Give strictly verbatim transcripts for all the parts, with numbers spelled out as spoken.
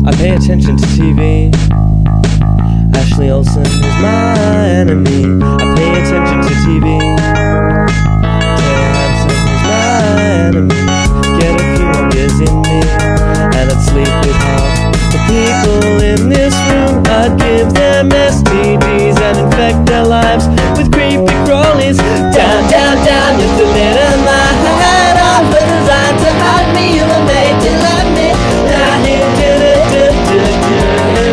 I pay attention to T V. Ashley Olsen is my enemy. I pay attention to T V. Taylor Hanson is my enemy. Get a few more beers in me, and I'd sleep with half the people in this room. I'd give them S T Ds and infect their lives with creepy crawlies. Down, down, down, just a little my head off, but designed to hide me. You were made to love me. Now here, do do do do do.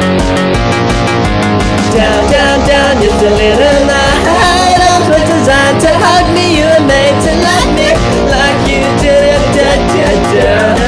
Down, down, down, just a little my head off, but designed to hug me. You were made to love me like you did. Da, da, da.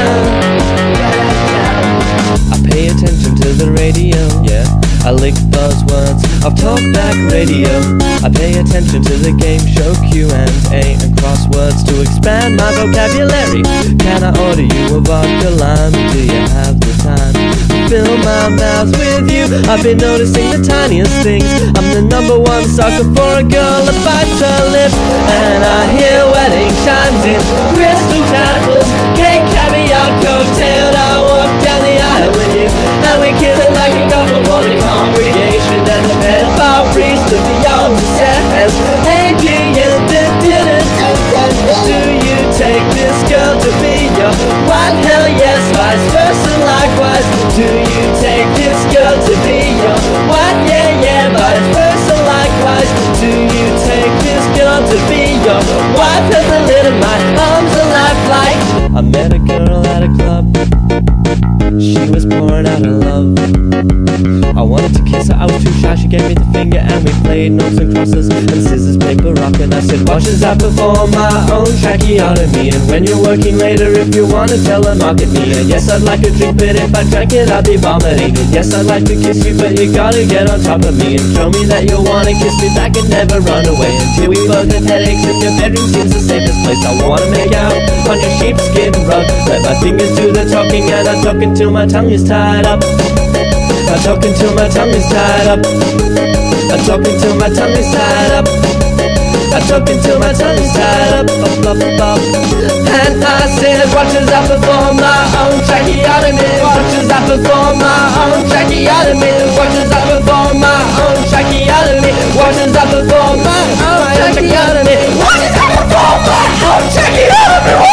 I pay attention to the radio, yeah. I lick buzzwords of talkback radio. I pay attention to the game show Q and A and crosswords to expand my vocabulary. Can I order you a vodka lime? Do you have the time to fill my mouth with you? I've been noticing the tiniest things. I'm the number one sucker for a girl that bites her lip. And I hear wedding chimes in crystal tassels, cake, caviar, cocktail. I walk down the aisle with you, and we kill it like a couple for the congregation. And the pedophile priest of the young says, hey, do you, do, do, do, do, do you take this girl to be your wife? Hell yes, vice versa likewise. Do you take this girl to be your wife? Yeah, yeah, vice versa likewise. Do you take this girl to be your wife? Has a little my arms a lifelike. I met a girl at a club. She was pouring out her love. I wanted to kiss her, I was too shy. She gave me the finger and we played noughts and crosses and scissors, paper, rock. And I said, watch as I perform my own tracheotomy. And when you're working later, if you want to telemarket me. And yes, I'd like a drink, but if I drank it, I'd be vomiting. And yes, I'd like to kiss you, but you gotta get on top of me and show me that you wanna kiss me back and never run away. Until we both have headaches and your bedroom seems the safest place. I wanna make out on your sheepskin rug. Let my fingers do the talking and I talk until my tongue is tied up. I talk until my tongue is tied up. I talk until my tongue is tied up. I talk until my tongue is tied up. Up, up, up. And I said, watch as I perform my own tracheotomy. Watch as I perform my own tracheotomy. Watch as I perform my own tracheotomy. Watch as I perform my own tracheotomy. Watch as I perform my own tracheotomy.